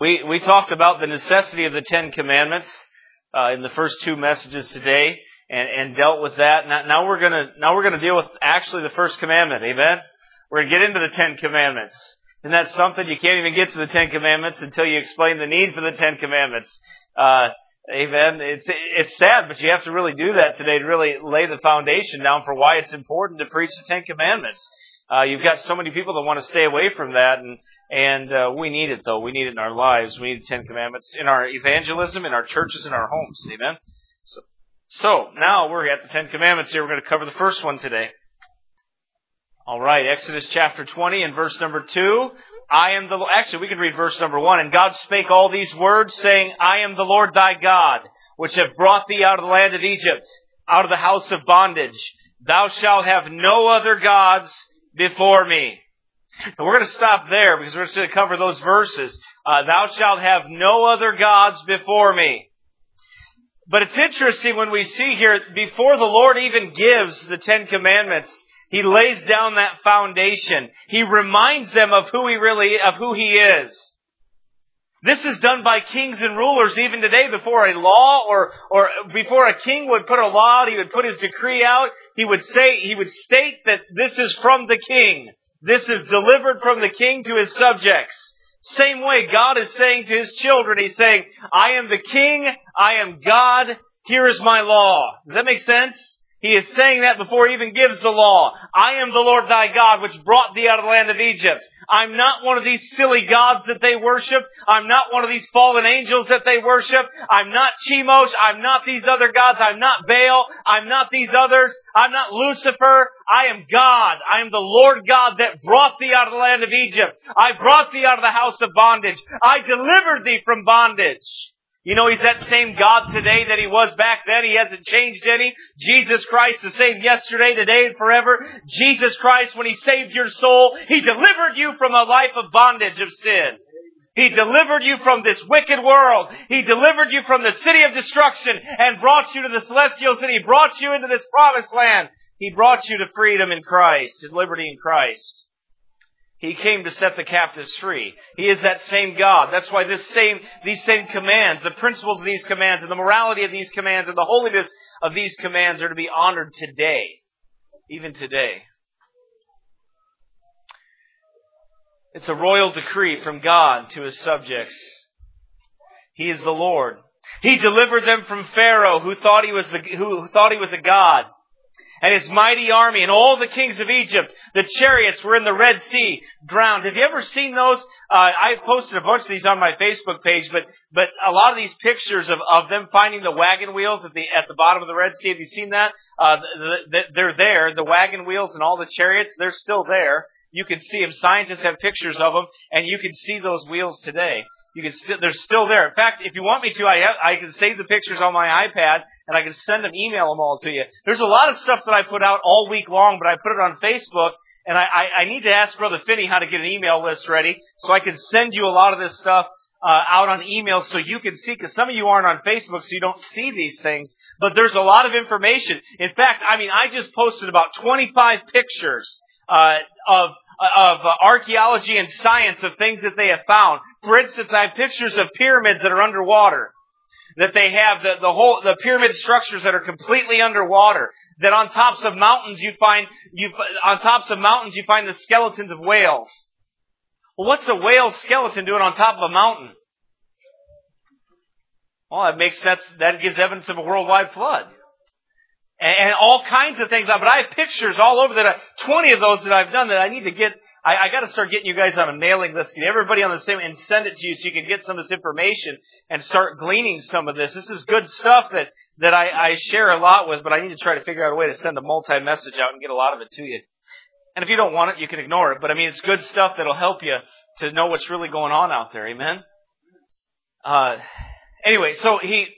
We talked about the necessity of the Ten Commandments in the first two messages today, and dealt with that. Now we're gonna deal with actually the first commandment. Amen. We're gonna get into the Ten Commandments. Isn't that something? You can't even get to the Ten Commandments until you explain the need for the Ten Commandments. Amen. It's sad, but you have to really do that today to really lay the foundation down for why it's important to preach the Ten Commandments. You've got so many people that want to stay away from that, and we need it, though. We need it in our lives. We need the Ten Commandments in our evangelism, in our churches, in our homes. Amen? So now we're at the Ten Commandments here. We're going to cover the first one today. All right, Exodus chapter 20 and verse number 2. Actually, we can read verse number 1. And God spake all these words, saying, I am the Lord thy God, which have brought thee out of the land of Egypt, out of the house of bondage. Thou shalt have no other gods before me. And we're going to stop there because we're just going to cover those verses. Thou shalt have no other gods before me. But it's interesting when we see here, before the Lord even gives the Ten Commandments, He lays down that foundation. He reminds them of who He is. This is done by kings and rulers even today. Before a law or before a king would put a law out, he would put his decree out. He would state that this is from the king. This is delivered from the king to his subjects. Same way God is saying to His children, He's saying, I am the king, I am God, here is my law. Does that make sense? He is saying that before He even gives the law. I am the Lord thy God, which brought thee out of the land of Egypt. I'm not one of these silly gods that they worship. I'm not one of these fallen angels that they worship. I'm not Chemosh. I'm not these other gods. I'm not Baal. I'm not these others. I'm not Lucifer. I am God. I am the Lord God that brought thee out of the land of Egypt. I brought thee out of the house of bondage. I delivered thee from bondage. You know, He's that same God today that He was back then. He hasn't changed any. Jesus Christ the same yesterday, today, and forever. Jesus Christ, when He saved your soul, He delivered you from a life of bondage of sin. He delivered you from this wicked world. He delivered you from the city of destruction and brought you to the celestial city. He brought you into this promised land. He brought you to freedom in Christ, to liberty in Christ. He came to set the captives free. He is that same God. That's why these same commands, the principles of these commands, and the morality of these commands, and the holiness of these commands are to be honored today. Even today. It's a royal decree from God to His subjects. He is the Lord. He delivered them from Pharaoh, who thought he was a god. And his mighty army and all the kings of Egypt, the chariots were in the Red Sea, drowned. Have you ever seen those? I posted a bunch of these on my Facebook page, but a lot of these pictures of them finding the wagon wheels at the bottom of the Red Sea. Have you seen that? They're there. The wagon wheels and all the chariots, they're still there. You can see them. Scientists have pictures of them, and you can see those wheels today. They're still there. In fact, if you want me to, I can save the pictures on my iPad, and I can send them, email them all to you. There's a lot of stuff that I put out all week long, but I put it on Facebook, and I need to ask Brother Finney how to get an email list ready, so I can send you a lot of this stuff out on email so you can see, because some of you aren't on Facebook, so you don't see these things, but there's a lot of information. In fact, I just posted about 25 pictures of archaeology and science of things that they have found. For instance, I have pictures of pyramids that are underwater. That they have the pyramid structures that are completely underwater. That on tops of mountains you find the skeletons of whales. Well, what's a whale skeleton doing on top of a mountain? Well, that makes sense. That gives evidence of a worldwide flood. And all kinds of things. But I have pictures all over 20 of those that I've done that I need to get. I got to start getting you guys on a mailing list. Get everybody on the same and send it to you so you can get some of this information and start gleaning some of this. This is good stuff that I share a lot with, but I need to try to figure out a way to send a multi-message out and get a lot of it to you. And if you don't want it, you can ignore it. But it's good stuff that'll help you to know what's really going on out there. Amen? Anyway, so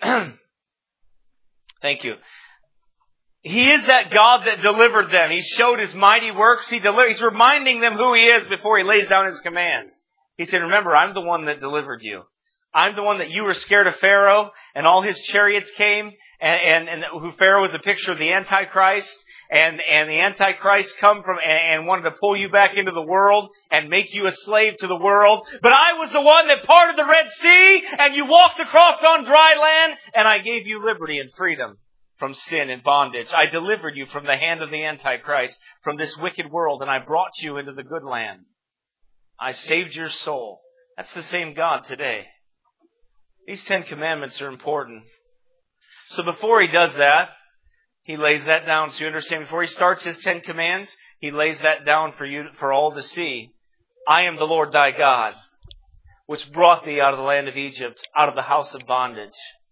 thank you. He is that God that delivered them. He showed His mighty works. He's reminding them who He is before He lays down His commands. He said, remember, I'm the one that delivered you. I'm the one that you were scared of Pharaoh and all his chariots came and who Pharaoh was a picture of the Antichrist. and the Antichrist come from and wanted to pull you back into the world and make you a slave to the world. But I was the one that parted the Red Sea, and you walked across on dry land, and I gave you liberty and freedom from sin and bondage. I delivered you from the hand of the Antichrist, from this wicked world, and I brought you into the good land. I saved your soul. That's the same God today. These 10 commandments are important. So before he does that, he lays that down. So you understand, before he starts his 10 commands, he lays that down for you, for all to see. I am the Lord thy God, which brought thee out of the land of Egypt, out of the house of bondage.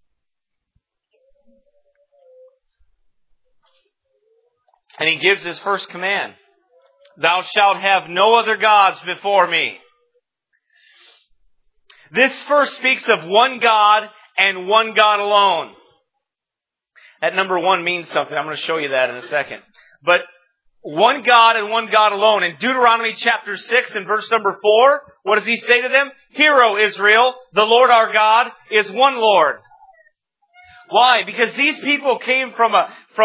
And he gives his first command. Thou shalt have no other gods before me. This first speaks of one God and one God alone. That number 1 means something. I'm going to show you that in a second. But one God and one God alone. In Deuteronomy chapter 6 and verse number 4, what does he say to them? Hear, O Israel, the Lord our God is one Lord. Why? Because these people came from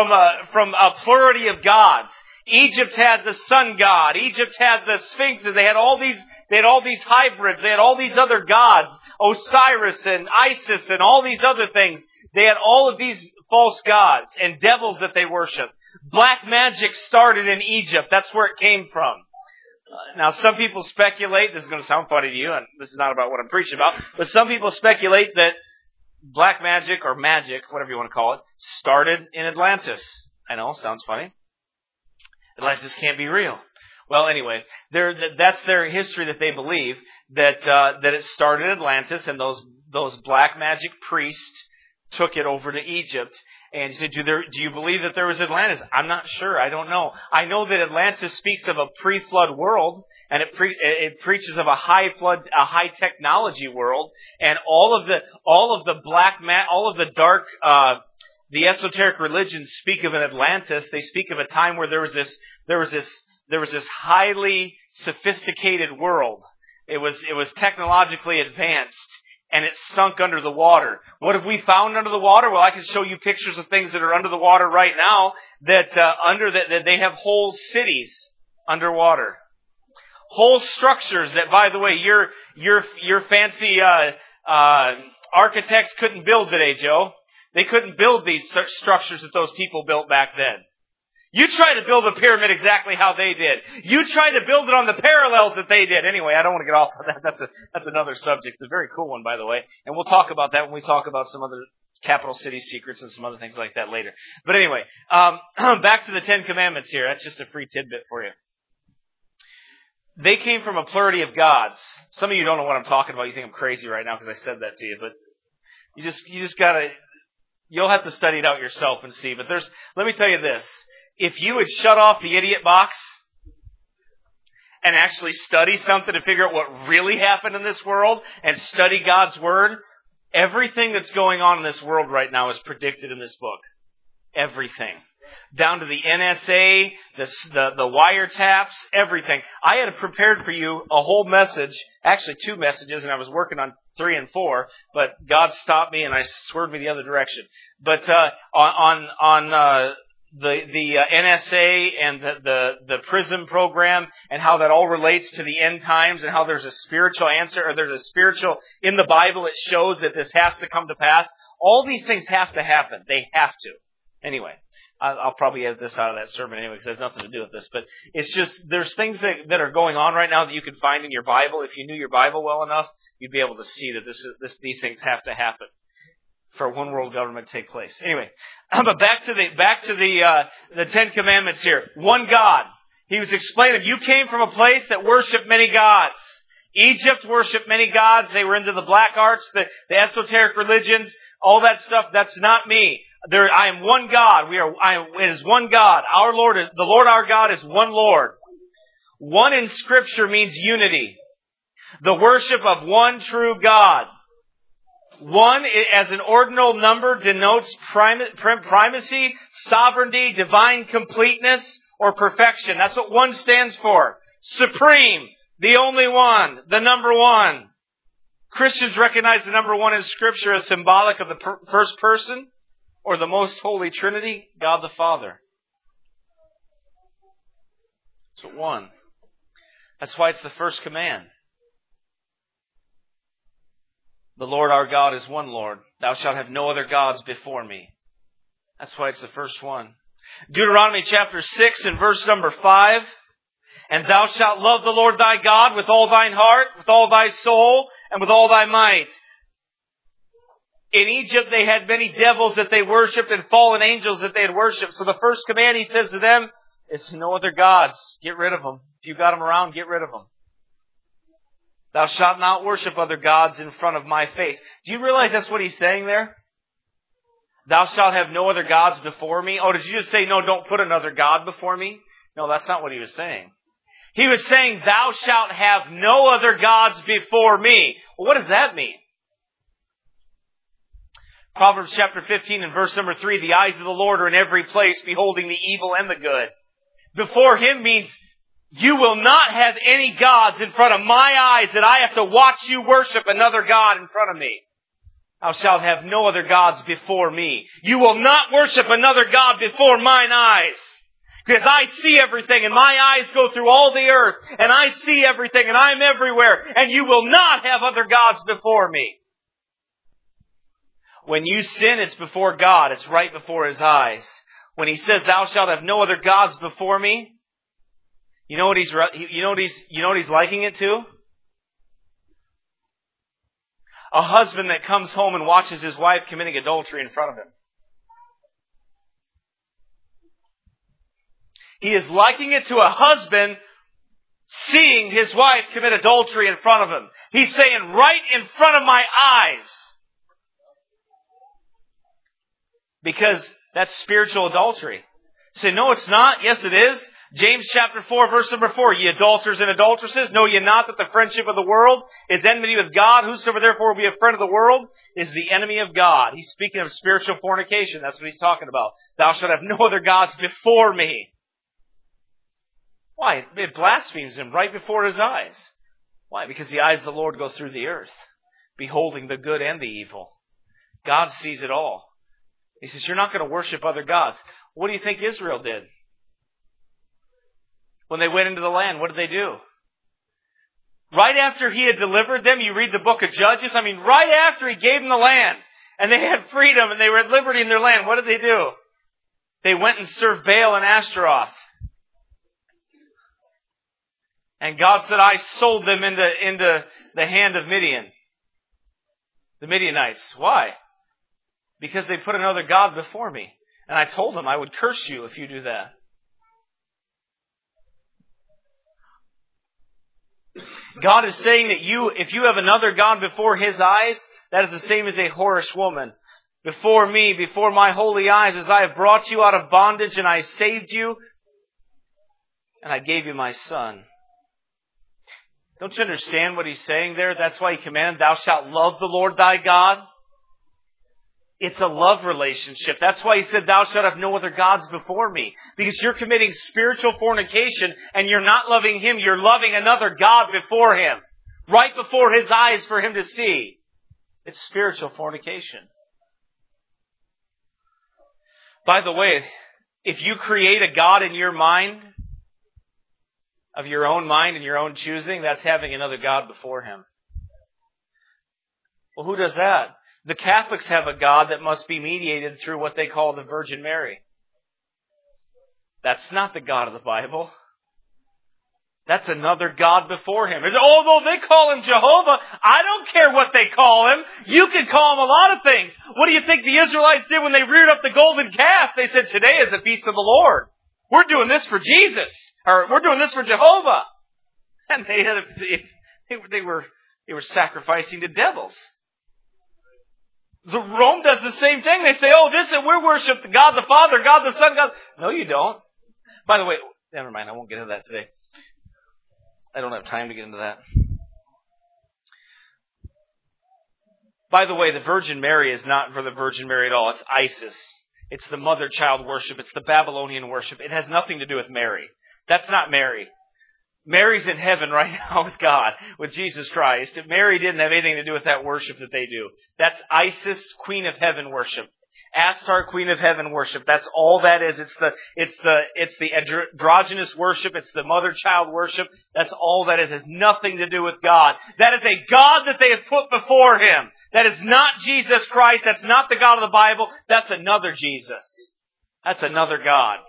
a plurality of gods. Egypt had the sun god. Egypt had the sphinxes. They had all these hybrids. They had all these other gods. Osiris and Isis and all these other things. They had all of these false gods and devils that they worshiped. Black magic started in Egypt. That's where it came from. Now, some people speculate, this is going to sound funny to you, and this is not about what I'm preaching about, but some people speculate that black magic or magic, whatever you want to call it, started in Atlantis. I know, sounds funny. Atlantis can't be real. Well, anyway, that's their history that they believe, that it started in Atlantis, and those black magic priests took it over to Egypt. And he said, do you believe that there was Atlantis? I'm not sure. I don't know. I know that Atlantis speaks of a pre-flood world, and it preaches of a high flood, a high technology world, and all of the dark, the esoteric religions speak of an Atlantis. They speak of a time where there was this highly sophisticated world. It was technologically advanced. And it sunk under the water. What have we found under the water? Well, I can show you pictures of things that are under the water right now that they have whole cities underwater. Whole structures that, by the way, your fancy architects couldn't build today, Joe. They couldn't build these structures that those people built back then. You try to build a pyramid exactly how they did. You try to build it on the parallels that they did. Anyway, I don't want to get off on that. That's another subject. It's a very cool one, by the way. And we'll talk about that when we talk about some other capital city secrets and some other things like that later. But anyway, back to the 10 Commandments here. That's just a free tidbit for you. They came from a plurality of gods. Some of you don't know what I'm talking about. You think I'm crazy right now because I said that to you. But you just gotta, you'll have to study it out yourself and see. But let me tell you this. If you would shut off the idiot box and actually study something to figure out what really happened in this world and study God's Word, everything that's going on in this world right now is predicted in this book. Everything. Down to the NSA, the wiretaps, everything. I had prepared for you a whole message, actually 2 messages, and I was working on 3 and 4, but God stopped me and I swerved me the other direction. But on the NSA and the PRISM program and how that all relates to the end times and how there's a spiritual answer, or there's a spiritual, in the Bible it shows that this has to come to pass. All these things have to happen. They have to. Anyway, I'll probably edit this out of that sermon anyway because it has nothing to do with this. But it's just, there's things that are going on right now that you can find in your Bible. If you knew your Bible well enough, you'd be able to see that these things have to happen for one world government to take place. Anyway, but back to the 10 Commandments here. One God. He was explaining, you came from a place that worshipped many gods. Egypt worshipped many gods. They were into the black arts, the esoteric religions, all that stuff. That's not me. I am one God. It is one God. The Lord our God is one Lord. One in Scripture means unity. The worship of one true God. 1 as an ordinal number denotes primacy, sovereignty, divine completeness, or perfection. That's what 1 stands for. Supreme, the only one, the number 1. Christians recognize the number 1 in Scripture as symbolic of the first person, or the most holy Trinity, God the Father. It's one. That's why it's the first command. The Lord our God is one Lord. Thou shalt have no other gods before me. That's why it's the first one. Deuteronomy chapter 6 and verse number 5. And thou shalt love the Lord thy God with all thine heart, with all thy soul, and with all thy might. In Egypt they had many devils that they worshipped and fallen angels that they had worshipped. So the first command he says to them is no other gods. Get rid of them. If you've got them around, get rid of them. Thou shalt not worship other gods in front of my face. Do you realize that's what he's saying there? Thou shalt have no other gods before me. Oh, did you just say, no, don't put another God before me? No, that's not what he was saying. He was saying, thou shalt have no other gods before me. Well, what does that mean? Proverbs chapter 15 and verse number 3, the eyes of the Lord are in every place, beholding the evil and the good. Before Him means you will not have any gods in front of my eyes that I have to watch you worship another God in front of me. Thou shalt have no other gods before me. You will not worship another God before mine eyes. Because I see everything and my eyes go through all the earth and I see everything and I'm everywhere and you will not have other gods before me. When you sin, it's before God. It's right before His eyes. When He says, thou shalt have no other gods before me, you know what He's liking it to? A husband that comes home and watches his wife committing adultery in front of him. He is liking it to a husband seeing his wife commit adultery in front of him. He's saying, right in front of my eyes. Because that's spiritual adultery. Say, no, it's not. Yes, it is. James chapter 4, verse number 4. Ye adulterers and adulteresses, know ye not that the friendship of the world is enmity with God? Whosoever therefore will be a friend of the world is the enemy of God. He's speaking of spiritual fornication. That's what he's talking about. Thou shalt have no other gods before me. Why? It blasphemes Him right before His eyes. Why? Because the eyes of the Lord go through the earth, beholding the good and the evil. God sees it all. He says, you're not going to worship other gods. What do you think Israel did? When they went into the land, what did they do? Right after He had delivered them, you read the book of Judges, right after He gave them the land, and they had freedom, and they were at liberty in their land, what did they do? They went and served Baal and Ashtaroth. And God said, I sold them into the hand of Midian. The Midianites. Why? Because they put another God before me. And I told them I would curse you if you do that. God is saying that if you have another God before His eyes, that is the same as a whorish woman. Before me, before my holy eyes, as I have brought you out of bondage and I saved you, and I gave you my Son. Don't you understand what He's saying there? That's why He commanded, thou shalt love the Lord thy God. It's a love relationship. That's why He said, thou shalt have no other gods before me. Because you're committing spiritual fornication and you're not loving Him. You're loving another God before Him. Right before His eyes for Him to see. It's spiritual fornication. By the way, if you create a God in your mind, of your own mind and your own choosing, that's having another God before Him. Well, who does that? The Catholics have a God that must be mediated through what they call the Virgin Mary. That's not the God of the Bible. That's another God before Him. And although they call Him Jehovah, I don't care what they call Him. You can call Him a lot of things. What do you think the Israelites did when they reared up the golden calf? They said, today is the feast of the Lord. We're doing this for Jesus. Or we're doing this for Jehovah. And they were sacrificing to devils. Rome does the same thing. They say, we worship God the Father, God the Son, God. No, you don't. By the way, never mind, I won't get into that today. I don't have time to get into that. By the way, the Virgin Mary is not for the Virgin Mary at all. It's Isis. It's the mother-child worship. It's the Babylonian worship. It has nothing to do with Mary. That's not Mary. Mary's in heaven right now with God, with Jesus Christ. Mary didn't have anything to do with that worship that they do. That's Isis, Queen of Heaven worship. Astar, Queen of Heaven worship. That's all that is. It's the androgynous worship. It's the mother-child worship. That's all that is. It has nothing to do with God. That is a God that they have put before Him. That is not Jesus Christ. That's not the God of the Bible. That's another Jesus. That's another God.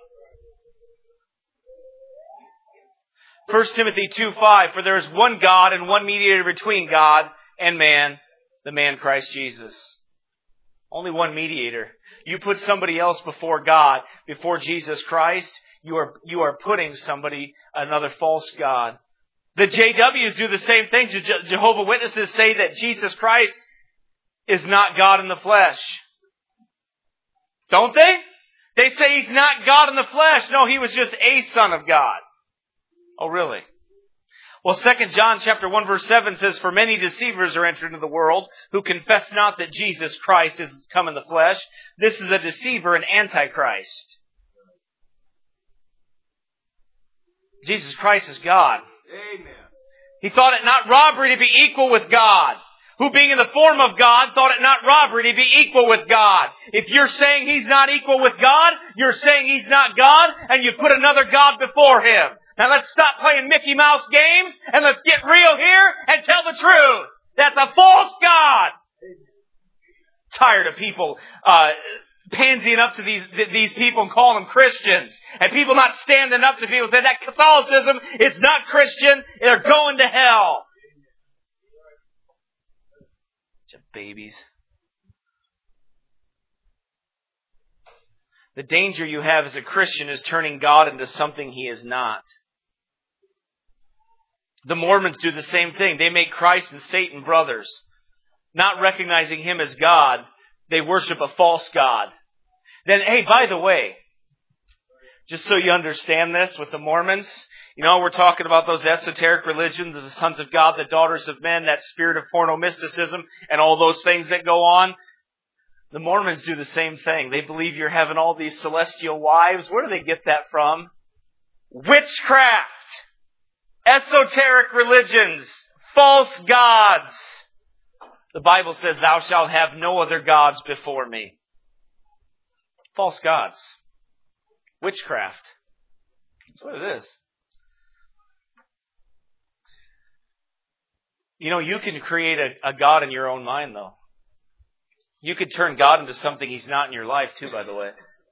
1 Timothy 2:5, for there is one God and one mediator between God and man, the man Christ Jesus. Only one mediator. You put somebody else before God, before Jesus Christ, you are putting another false God. The JWs do the same thing. Jehovah's Witnesses say that Jesus Christ is not God in the flesh. Don't they? They say He's not God in the flesh. No, He was just a Son of God. Oh, really? Well, 2 John chapter 1 verse 7 says, for many deceivers are entered into the world who confess not that Jesus Christ is come in the flesh. This is a deceiver, an antichrist. Jesus Christ is God. Amen. He thought it not robbery to be equal with God. Who being in the form of God thought it not robbery to be equal with God. If you're saying He's not equal with God, you're saying He's not God, and you put another God before Him. Now let's stop playing Mickey Mouse games and let's get real here and tell the truth. That's a false God. Tired of people pansying up to these people and calling them Christians. And people not standing up to people saying that Catholicism is not Christian. They're going to hell. Bunch of babies. The danger you have as a Christian is turning God into something He is not. The Mormons do the same thing. They make Christ and Satan brothers. Not recognizing Him as God, they worship a false God. Then, hey, by the way, just so you understand this with the Mormons, we're talking about those esoteric religions, the sons of God, the daughters of men, that spirit of porno mysticism, and all those things that go on. The Mormons do the same thing. They believe you're having all these celestial wives. Where do they get that from? Witchcraft. Esoteric religions. False gods. The Bible says, thou shalt have no other gods before me. False gods. Witchcraft. That's what it is. You can create a God in your own mind, though. You could turn God into something He's not in your life, too, by the way.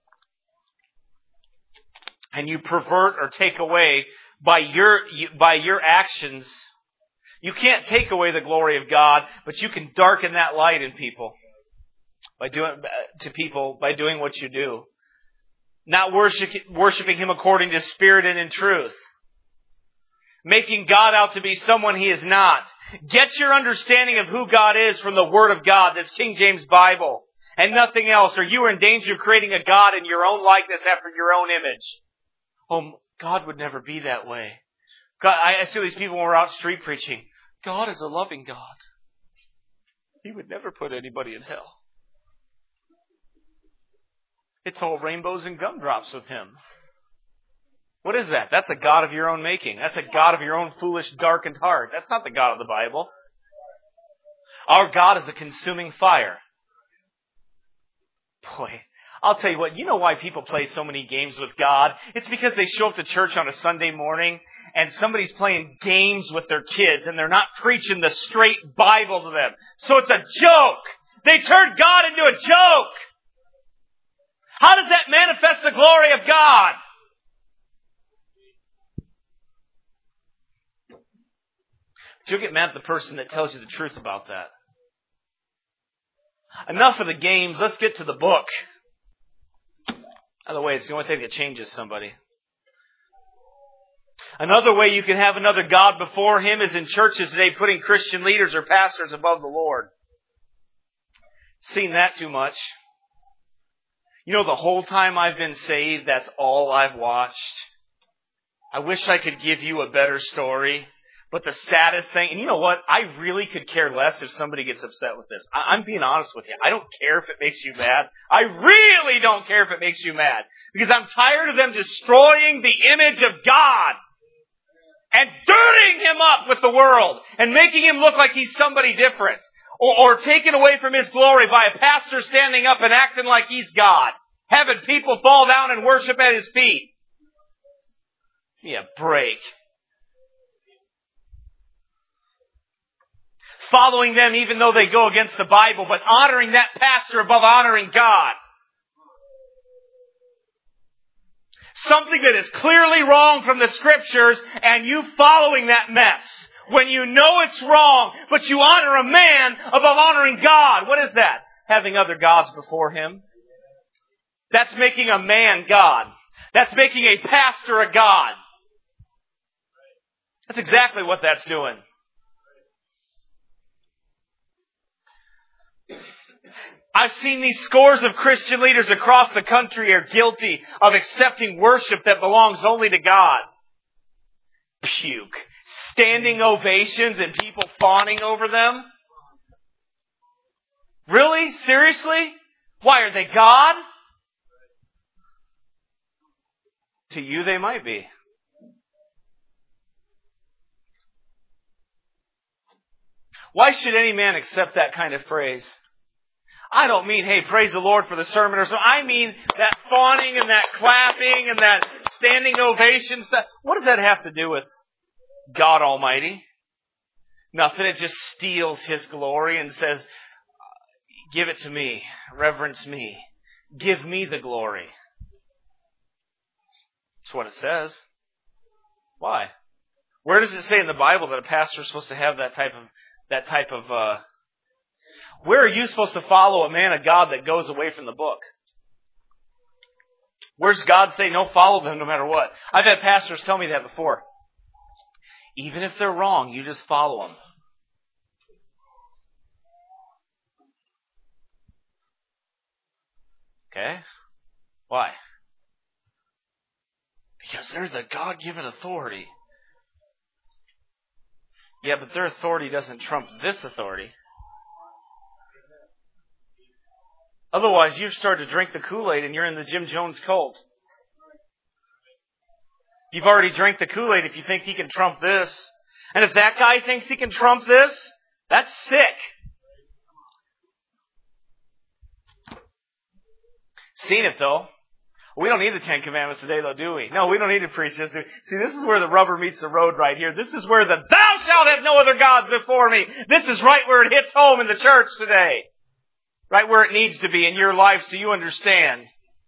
And you pervert or take away by your actions. You can't take away the glory of God, but you can darken that light in people by doing what you do. Not worshiping Him according to spirit and in truth. Making God out to be someone He is not. Get your understanding of who God is from the Word of God, this King James Bible, and nothing else, or you are in danger of creating a God in your own likeness after your own image. Oh, God would never be that way. God, I see these people when we're out street preaching. God is a loving God. He would never put anybody in hell. It's all rainbows and gumdrops with Him. What is that? That's a God of your own making. That's a God of your own foolish, darkened heart. That's not the God of the Bible. Our God is a consuming fire. Boy, I'll tell you what, you know why people play so many games with God? It's because they show up to church on a Sunday morning and somebody's playing games with their kids and they're not preaching the straight Bible to them. So it's a joke. They turned God into a joke. How does that manifest the glory of God? You'll get mad at the person that tells you the truth about that. Enough of the games. Let's get to the book. By the way, it's the only thing that changes somebody. Another way you can have another God before Him is in churches today, putting Christian leaders or pastors above the Lord. Seen that too much. The whole time I've been saved, that's all I've watched. I wish I could give you a better story. But the saddest thing, and you know what? I really could care less if somebody gets upset with this. I'm being honest with you. I don't care if it makes you mad. I really don't care if it makes you mad. Because I'm tired of them destroying the image of God. And dirtying Him up with the world. And making Him look like He's somebody different. or taken away from His glory by a pastor standing up and acting like he's God, having people fall down and worship at his feet. Give me a break. Following them even though they go against the Bible, but honoring that pastor above honoring God. Something that is clearly wrong from the Scriptures, and you following that mess. When you know it's wrong, but you honor a man above honoring God. What is that? Having other gods before Him. That's making a man God. That's making a pastor a God. That's exactly what that's doing. I've seen these scores of Christian leaders across the country are guilty of accepting worship that belongs only to God. Puke. Standing ovations and people fawning over them? Really? Seriously? Why, are they God? To you they might be. Why should any man accept that kind of praise? I don't mean, hey, praise the Lord for the sermon or something. I mean that fawning and that clapping and that standing ovation stuff. What does that have to do with God Almighty? Nothing. It just steals His glory and says, give it to me. Reverence me. Give me the glory. That's what it says. Why? Where does it say in the Bible that a pastor is supposed to have that type of where are you supposed to follow a man of God that goes away from the book? Where's God say, no, follow them no matter what? I've had pastors tell me that before. Even if they're wrong, you just follow them. Okay? Why? Because there's a God-given authority. Yeah, but their authority doesn't trump this authority. Otherwise, you've started to drink the Kool-Aid and you're in the Jim Jones cult. You've already drank the Kool-Aid if you think he can trump this. And if that guy thinks he can trump this, that's sick. Seen it, though. We don't need the Ten Commandments today, though, do we? No, we don't need to preach this. See, this is where the rubber meets the road right here. This is where the thou shalt have no other gods before me. This is right where it hits home in the church today. Right where it needs to be in your life so you understand.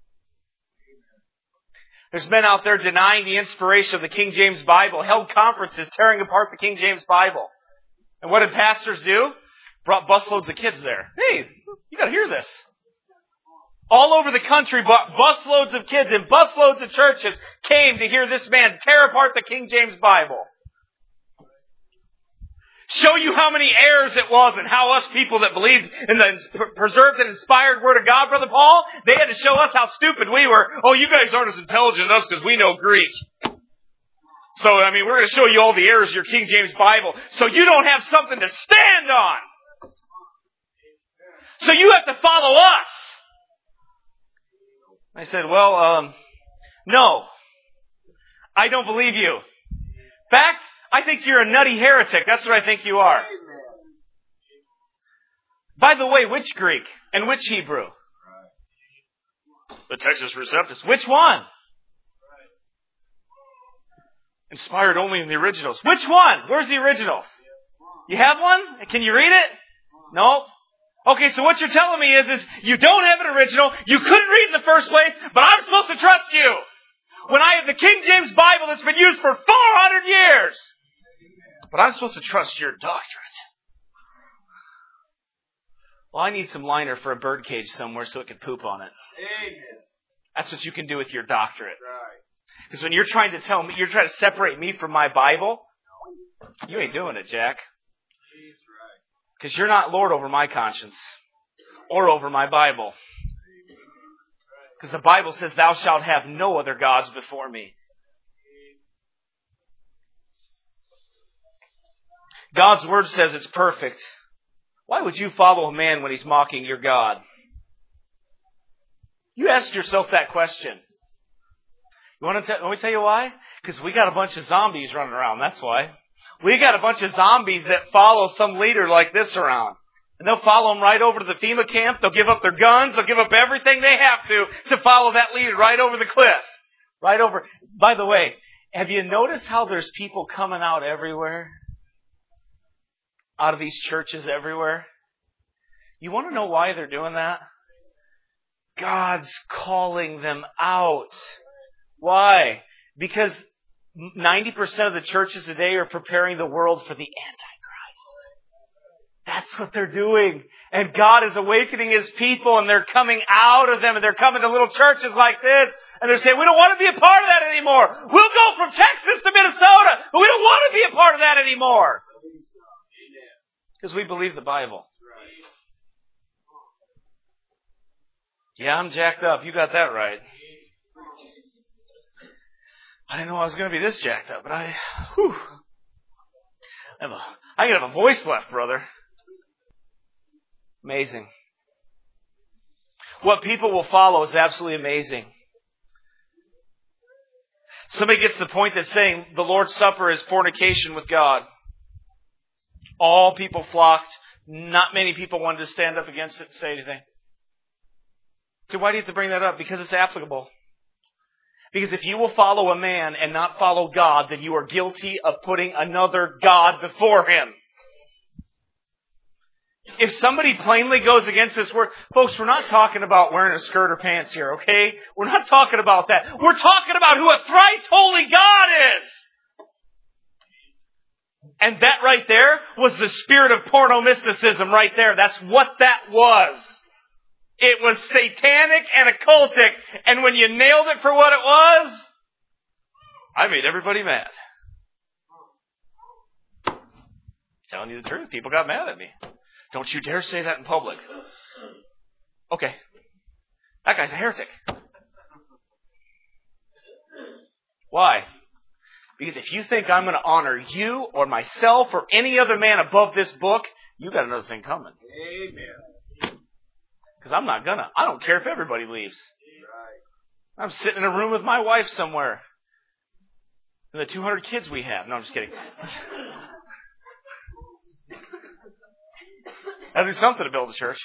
There's men out there denying the inspiration of the King James Bible, held conferences tearing apart the King James Bible. And what did pastors do? Brought busloads of kids there. Hey, you got to hear this. All over the country, busloads of kids and busloads of churches came to hear this man tear apart the King James Bible. Show you how many errors it was and how us people that believed in the preserved and inspired Word of God, Brother Paul, they had to show us how stupid we were. Oh, you guys aren't as intelligent as us because we know Greek. So, we're going to show you all the errors of your King James Bible so you don't have something to stand on. So you have to follow us. I said, well, no. I don't believe you. In fact, I think you're a nutty heretic. That's what I think you are. By the way, which Greek and which Hebrew? The Textus Receptus. Which one? Inspired only in the originals. Which one? Where's the original? You have one? Can you read it? No? Okay, so what you're telling me is you don't have an original, you couldn't read in the first place, but I'm supposed to trust you. When I have the King James Bible that's been used for 400 years. But I'm supposed to trust your doctrine. Well, I need some liner for a birdcage somewhere so it can poop on it. Amen. That's what you can do with your doctorate. Because when you're trying to tell me, you're trying to separate me from my Bible, you ain't doing it, Jack. Because you're not Lord over my conscience or over my Bible. Because the Bible says, thou shalt have no other gods before me. God's Word says it's perfect. Why would you follow a man when he's mocking your God? You ask yourself that question. Let me tell you why? Because we got a bunch of zombies running around. That's why. We got a bunch of zombies that follow some leader like this around. And they'll follow him right over to the FEMA camp. They'll give up their guns. They'll give up everything they have to follow that leader right over the cliff. Right over. By the way, have you noticed how there's people coming out everywhere? Out of these churches everywhere? You want to know why they're doing that? God's calling them out. Why? Because 90% of the churches today are preparing the world for the Antichrist. That's what they're doing. And God is awakening His people, and they're coming out of them, and they're coming to little churches like this, and they're saying, we don't want to be a part of that anymore. We'll go from Texas to Minnesota, but we don't want to be a part of that anymore. Because we believe the Bible. Yeah, I'm jacked up. You got that right. I didn't know I was going to be this jacked up, but I can have a voice left, brother. Amazing. What people will follow is absolutely amazing. Somebody gets to the point that's saying the Lord's Supper is fornication with God. All people flocked. Not many people wanted to stand up against it and say anything. So why do you have to bring that up? Because it's applicable. Because if you will follow a man and not follow God, then you are guilty of putting another God before Him. If somebody plainly goes against this word, folks, we're not talking about wearing a skirt or pants here, okay? We're not talking about that. We're talking about who a thrice holy God is. And that right there was the spirit of porno mysticism right there. That's what that was. It was satanic and occultic. And when you nailed it for what it was, I made everybody mad. Telling you the truth, people got mad at me. Don't you dare say that in public. Okay. That guy's a heretic. Why? Because if you think I'm going to honor you or myself or any other man above this book, you got another thing coming. Amen. Because I'm not gonna. I don't care if everybody leaves. I'm sitting in a room with my wife somewhere. And the 200 kids we have. No, I'm just kidding. I'll do something to build a church.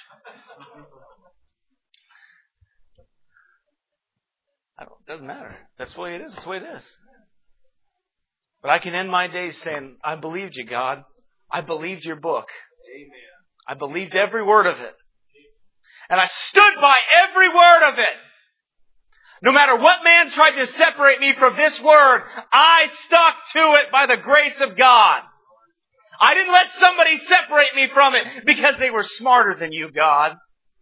It doesn't matter. That's the way it is. That's the way it is. But I can end my days saying, I believed you, God. I believed your book. Amen. I believed every word of it. And I stood by every word of it. No matter what man tried to separate me from this word, I stuck to it by the grace of God. I didn't let somebody separate me from it because they were smarter than you, God.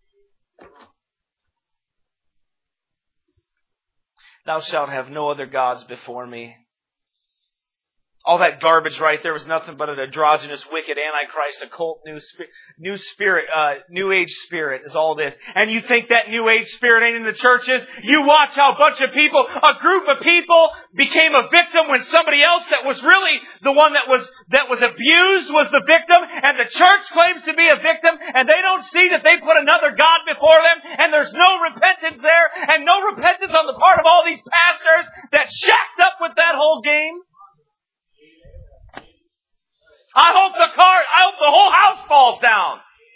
Thou shalt have no other gods before me. All that garbage right there was nothing but an androgynous, wicked, antichrist, occult, new spirit, new age spirit is all this. And you think that new age spirit ain't in the churches? You watch how a group of people became a victim when somebody else that was really the one that was abused was the victim, and the church claims to be a victim, and they don't see that they put another God before them, and there's no repentance there, and no repentance on the part of all these pastors that shacked up with that whole game. I hope the whole house falls down.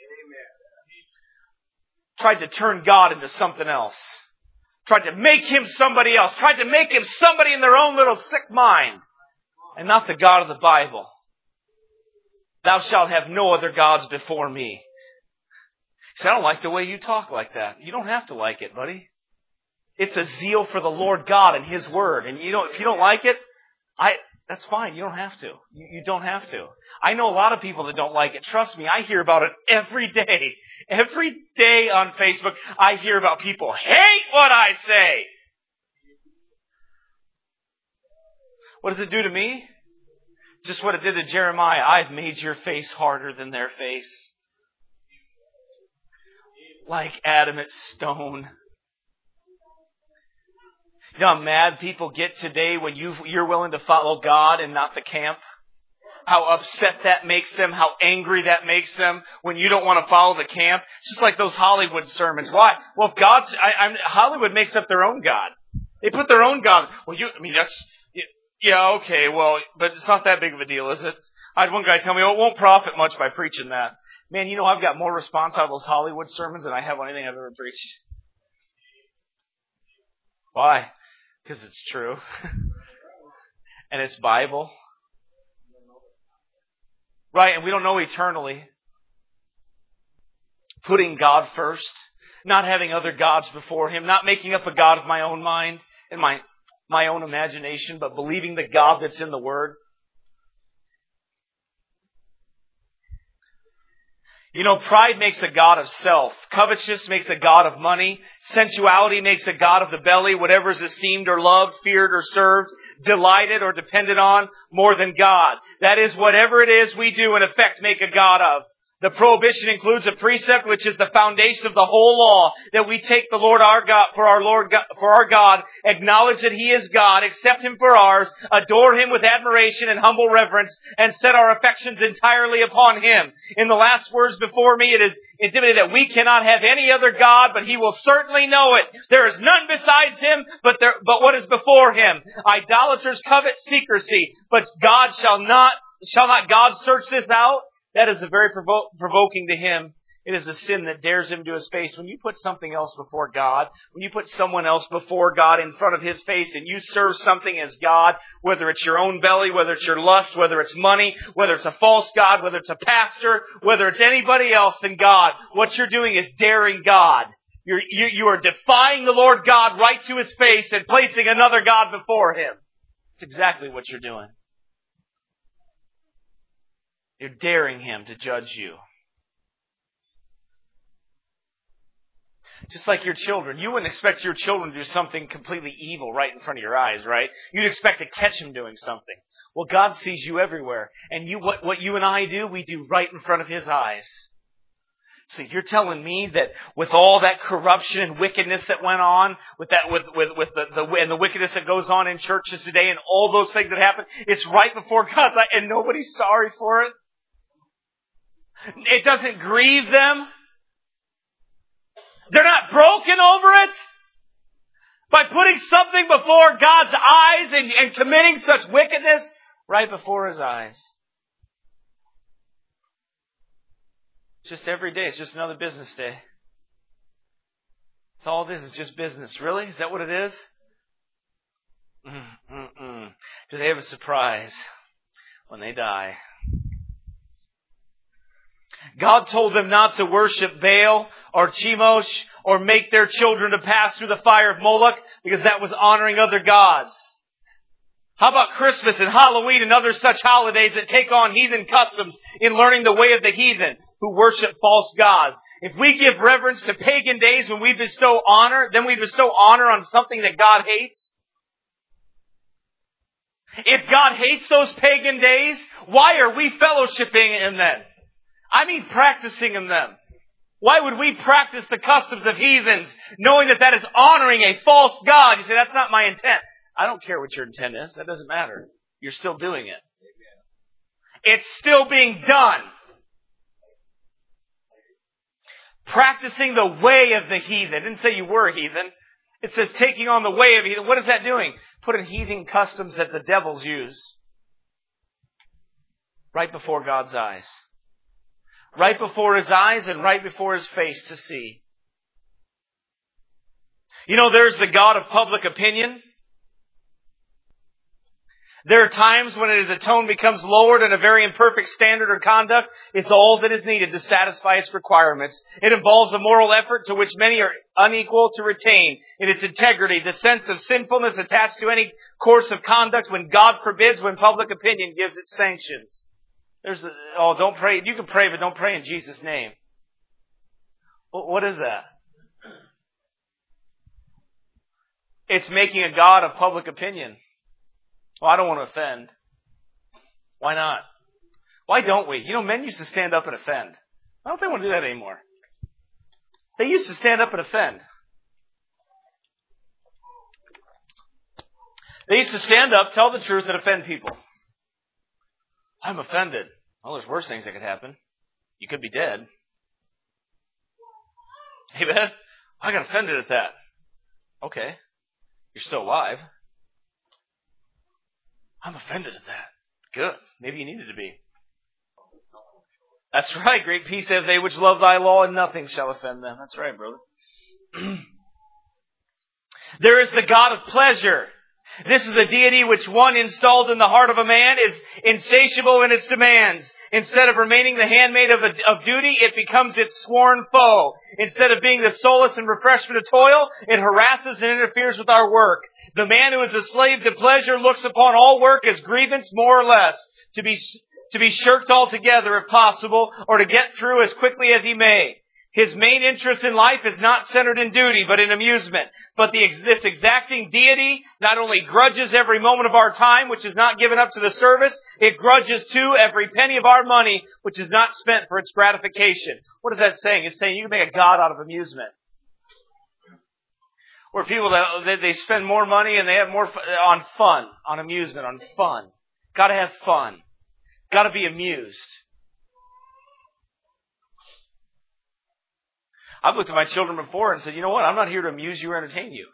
Tried to turn God into something else. Tried to make Him somebody else. Tried to make Him somebody in their own little sick mind. And not the God of the Bible. Thou shalt have no other gods before me. See, I don't like the way you talk like that. You don't have to like it, buddy. It's a zeal for the Lord God and His Word. And if you don't like it, that's fine. You don't have to. You don't have to. I know a lot of people that don't like it. Trust me, I hear about it every day. Every day on Facebook, I hear about people hate what I say. What does it do to me? Just what it did to Jeremiah. I've made your face harder than their face. Like adamant stone. You know how mad people get today when you're willing to follow God and not the camp? How upset that makes them, how angry that makes them when you don't want to follow the camp. It's just like those Hollywood sermons. Why? Well, if Hollywood makes up their own God. They put their own God. Well, okay, well, but it's not that big of a deal, is it? I had one guy tell me, it won't profit much by preaching that. Man, I've got more response out of those Hollywood sermons than I have on anything I've ever preached. Why? Because it's true. And it's Bible. Right, and we don't know eternally. Putting God first. Not having other gods before Him. Not making up a God of my own mind and my own imagination, but believing the God that's in the Word. Pride makes a god of self. Covetousness makes a god of money. Sensuality makes a god of the belly. Whatever is esteemed or loved, feared or served, delighted or depended on more than God. That is, whatever it is we do, in effect, make a god of. The prohibition includes a precept which is the foundation of the whole law, that we take the Lord our God for our God, acknowledge that He is God, accept Him for ours, adore Him with admiration and humble reverence, and set our affections entirely upon Him. In the last words before me, it is intimated that we cannot have any other God, but He will certainly know it. There is none besides Him, but what is before Him. Idolaters covet secrecy, but God shall not God search this out? That is very provoking to Him. It is a sin that dares Him to His face. When you put something else before God, when you put someone else before God in front of His face and you serve something as God, whether it's your own belly, whether it's your lust, whether it's money, whether it's a false God, whether it's a pastor, whether it's anybody else than God, what you're doing is daring God. You are defying the Lord God right to His face and placing another God before Him. It's exactly what you're doing. You're daring Him to judge you. Just like your children. You wouldn't expect your children to do something completely evil right in front of your eyes, right? You'd expect to catch them doing something. Well, God sees you everywhere. And what you and I do, we do right in front of His eyes. So you're telling me that with all that corruption and wickedness that went on, with the wickedness that goes on in churches today and all those things that happen, it's right before God and nobody's sorry for it? It doesn't grieve them. They're not broken over it. By putting something before God's eyes and committing such wickedness right before His eyes. Just every day. It's just another business day. It's all this is just business. Really? Is that what it is? Do they have a surprise when they die? God told them not to worship Baal or Chemosh or make their children to pass through the fire of Moloch because that was honoring other gods. How about Christmas and Halloween and other such holidays that take on heathen customs in learning the way of the heathen who worship false gods? If we give reverence to pagan days when we bestow honor, then we bestow honor on something that God hates. If God hates those pagan days, why are we fellowshipping in them? I mean practicing in them. Why would we practice the customs of heathens knowing that is honoring a false god? You say, that's not my intent. I don't care what your intent is. That doesn't matter. You're still doing it. It's still being done. Practicing the way of the heathen. It didn't say you were a heathen. It says taking on the way of heathen. What is that doing? Putting heathen customs that the devils use right before God's eyes. Right before His eyes and right before His face to see. There's the God of public opinion. There are times when a tone becomes lowered and a very imperfect standard or conduct is all that is needed to satisfy its requirements. It involves a moral effort to which many are unequal to retain in its integrity, the sense of sinfulness attached to any course of conduct when God forbids, when public opinion gives its sanctions. Don't pray. You can pray, but don't pray in Jesus' name. What is that? It's making a God of public opinion. Well, I don't want to offend. Why not? Why don't we? Men used to stand up and offend. Why don't they want to do that anymore? They used to stand up and offend. They used to stand up, tell the truth, and offend people. I'm offended. Well, there's worse things that could happen. You could be dead. Amen? I got offended at that. Okay. You're still alive. I'm offended at that. Good. Maybe you needed to be. That's right. Great peace have they which love thy law, and nothing shall offend them. That's right, brother. There is the God of pleasure. This is a deity which, one installed in the heart of a man, is insatiable in its demands. Instead of remaining the handmaid of duty, it becomes its sworn foe. Instead of being the solace and refreshment of toil, it harasses and interferes with our work. The man who is a slave to pleasure looks upon all work as grievance, more or less, to be shirked altogether if possible, or to get through as quickly as he may. His main interest in life is not centered in duty, but in amusement. But this exacting deity not only grudges every moment of our time, which is not given up to the service, it grudges too every penny of our money, which is not spent for its gratification. What is that saying? It's saying you can make a god out of amusement. Where people, they spend more money and they have more on fun, on amusement, on fun. Gotta have fun. Gotta be amused. I've looked at my children before and said, you know what? I'm not here to amuse you or entertain you.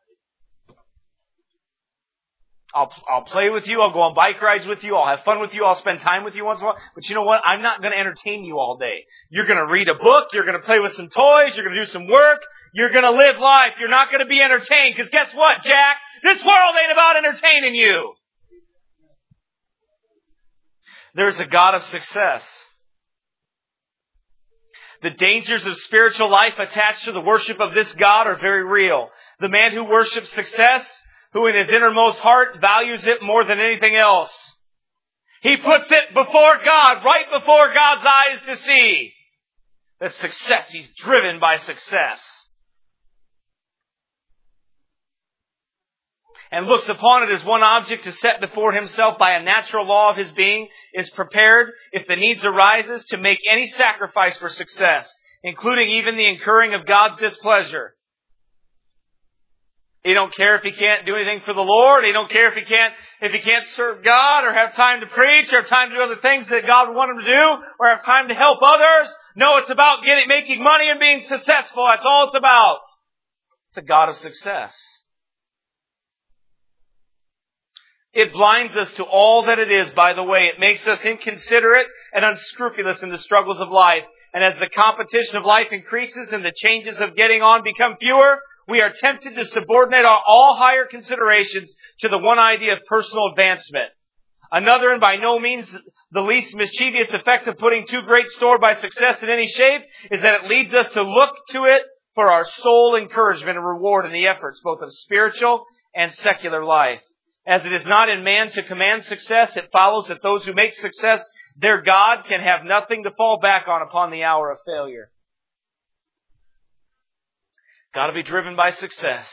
I'll play with you. I'll go on bike rides with you. I'll have fun with you. I'll spend time with you once in a while. But you know what? I'm not going to entertain you all day. You're going to read a book. You're going to play with some toys. You're going to do some work. You're going to live life. You're not going to be entertained. Because guess what, Jack? This world ain't about entertaining you. There's a God of success. The dangers of spiritual life attached to the worship of this God are very real. The man who worships success, who in his innermost heart values it more than anything else, he puts it before God, right before God's eyes to see. That success, he's driven by success. And looks upon it as one object to set before himself by a natural law of his being, is prepared, if the needs arises, to make any sacrifice for success, including even the incurring of God's displeasure. He don't care if he can't do anything for the Lord. He don't care if he can't serve God or have time to preach or have time to do other things that God would want him to do or have time to help others. No, it's about making money and being successful. That's all it's about. It's a God of success. It blinds us to all that it is, by the way. It makes us inconsiderate and unscrupulous in the struggles of life. And as the competition of life increases and the changes of getting on become fewer, we are tempted to subordinate all higher considerations to the one idea of personal advancement. Another, and by no means the least mischievous effect of putting too great store by success in any shape, is that it leads us to look to it for our sole encouragement and reward in the efforts both of spiritual and secular life. As it is not in man to command success, it follows that those who make success their God can have nothing to fall back on upon the hour of failure. Got to be driven by success.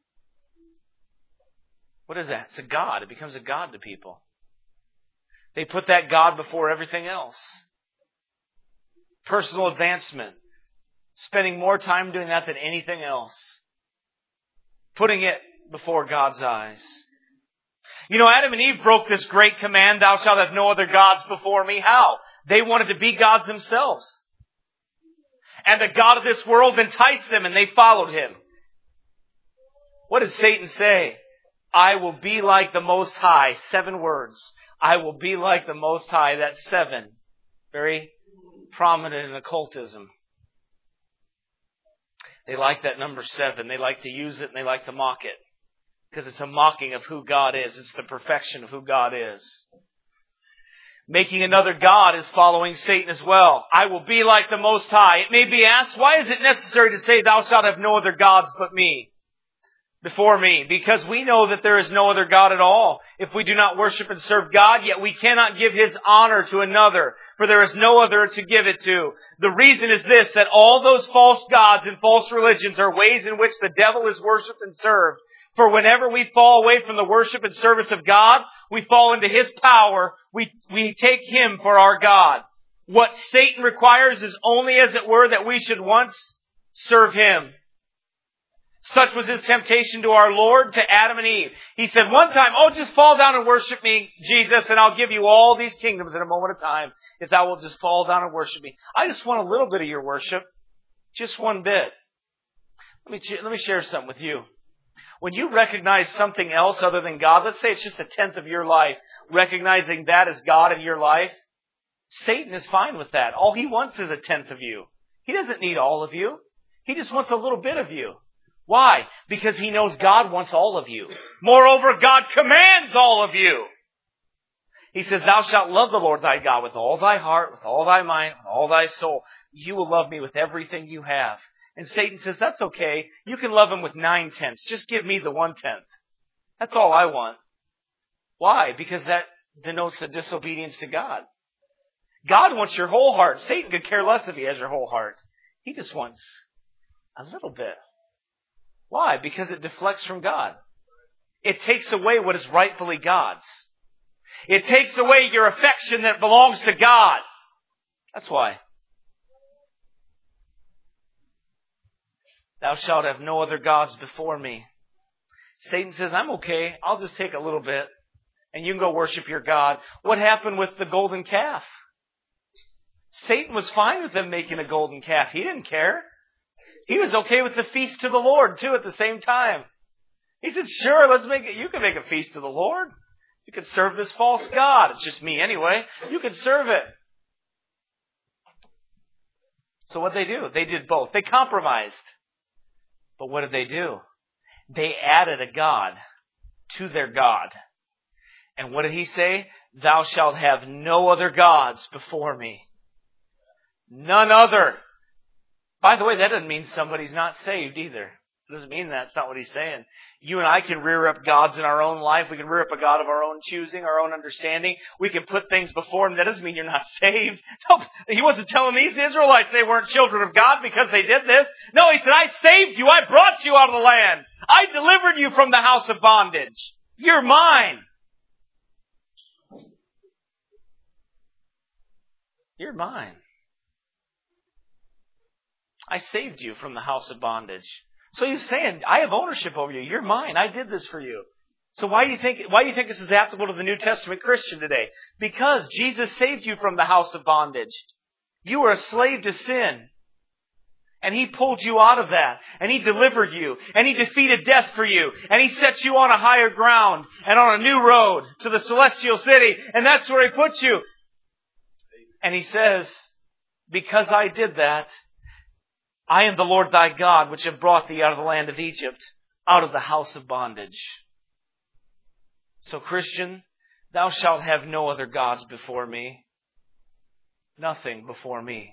What is that? It's a God. It becomes a God to people. They put that God before everything else. Personal advancement. Spending more time doing that than anything else. Putting it before God's eyes. You know, Adam and Eve broke this great command, thou shalt have no other gods before me. How? They wanted to be gods themselves. And the God of this world enticed them and they followed him. What did Satan say? I will be like the Most High. 7 words. I will be like the Most High. That's 7. Very prominent in occultism. They like that number 7. They like to use it and they like to mock it. Because it's a mocking of who God is. It's the perfection of who God is. Making another God is following Satan as well. I will be like the Most High. It may be asked, why is it necessary to say, thou shalt have no other gods but me? Before me. Because we know that there is no other God at all. If we do not worship and serve God, yet we cannot give His honor to another. For there is no other to give it to. The reason is this, that all those false gods and false religions are ways in which the devil is worshipped and served. For whenever we fall away from the worship and service of God, we fall into His power. We take Him for our God. What Satan requires is only, as it were, that we should once serve Him. Such was his temptation to our Lord, to Adam and Eve. He said one time, just fall down and worship me, Jesus, and I'll give you all these kingdoms in a moment of time, if thou wilt just fall down and worship me. I just want a little bit of your worship. Just one bit. Let me share something with you. When you recognize something else other than God, let's say it's just 1/10 of your life, recognizing that as God in your life, Satan is fine with that. All he wants is a tenth of you. He doesn't need all of you. He just wants a little bit of you. Why? Because he knows God wants all of you. Moreover, God commands all of you. He says, thou shalt love the Lord thy God with all thy heart, with all thy mind, with all thy soul. You will love me with everything you have. And Satan says, that's okay. You can love him with 9/10. Just give me the 1/10. That's all I want. Why? Because that denotes a disobedience to God. God wants your whole heart. Satan could care less if he has your whole heart. He just wants a little bit. Why? Because it deflects from God. It takes away what is rightfully God's. It takes away your affection that belongs to God. That's why. Thou shalt have no other gods before me. Satan says, I'm okay. I'll just take a little bit. And you can go worship your God. What happened with the golden calf? Satan was fine with them making a golden calf. He didn't care. He was okay with the feast to the Lord, too, at the same time. He said, sure, let's make it. You can make a feast to the Lord. You can serve this false god. It's just me anyway. You can serve it. So what did they do? They did both. They compromised. But what did they do? They added a god to their God. And what did he say? Thou shalt have no other gods before me. None other. By the way, that doesn't mean somebody's not saved either. It doesn't mean that. It's not what he's saying. You and I can rear up gods in our own life. We can rear up a God of our own choosing, our own understanding. We can put things before him. That doesn't mean you're not saved. No, he wasn't telling these Israelites they weren't children of God because they did this. No, he said, I saved you. I brought you out of the land. I delivered you from the house of bondage. You're mine. You're mine. I saved you from the house of bondage. So he's saying, I have ownership over you. You're mine. I did this for you. So why do you think this is applicable to the New Testament Christian today? Because Jesus saved you from the house of bondage. You were a slave to sin. And he pulled you out of that. And he delivered you. And he defeated death for you. And he set you on a higher ground and on a new road to the celestial city. And that's where he puts you. And he says, because I did that, I am the Lord thy God, which have brought thee out of the land of Egypt, out of the house of bondage. So, Christian, thou shalt have no other gods before me. Nothing before me.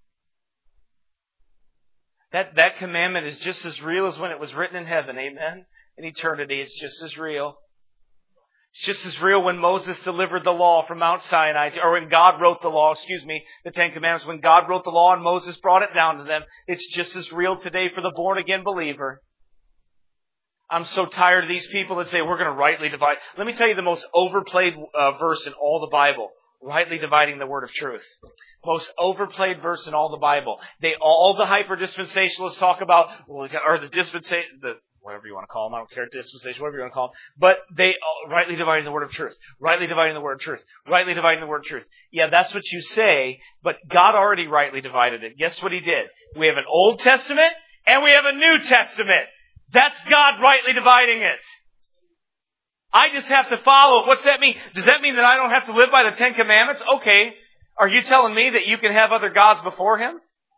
That commandment is just as real as when it was written in heaven. Amen? In eternity, it's just as real. It's just as real when Moses delivered the law from Mount Sinai, or when God wrote the law, the Ten Commandments. When God wrote the law and Moses brought it down to them, it's just as real today for the born-again believer. I'm so tired of these people that say, we're going to rightly divide. Let me tell you the most overplayed verse in all the Bible. Rightly dividing the word of truth. Most overplayed verse in all the Bible. All the hyper-dispensationalists talk about, or the whatever you want to call them, I don't care, dispensation, whatever you want to call them. But they rightly dividing the word of truth. Rightly dividing the word of truth. Rightly dividing the word of truth. Yeah, that's what you say, but God already rightly divided it. Guess what he did? We have an Old Testament and we have a New Testament. That's God rightly dividing it. I just have to follow. What's that mean? Does that mean that I don't have to live by the Ten Commandments? Okay. Are you telling me that you can have other gods before him?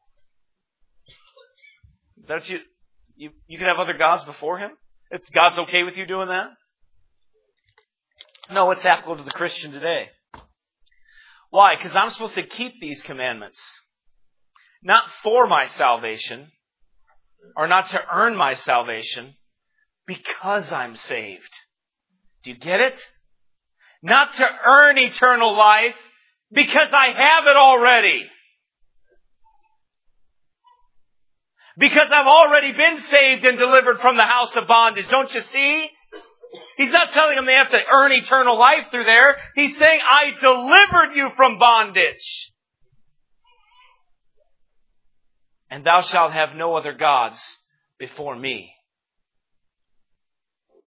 That's you. You can have other gods before him? God's okay with you doing that? No, it's applicable to the Christian today. Why? Because I'm supposed to keep these commandments. Not for my salvation, or not to earn my salvation, because I'm saved. Do you get it? Not to earn eternal life, because I have it already. Because I've already been saved and delivered from the house of bondage. Don't you see? He's not telling them they have to earn eternal life through there. He's saying, I delivered you from bondage. And thou shalt have no other gods before me.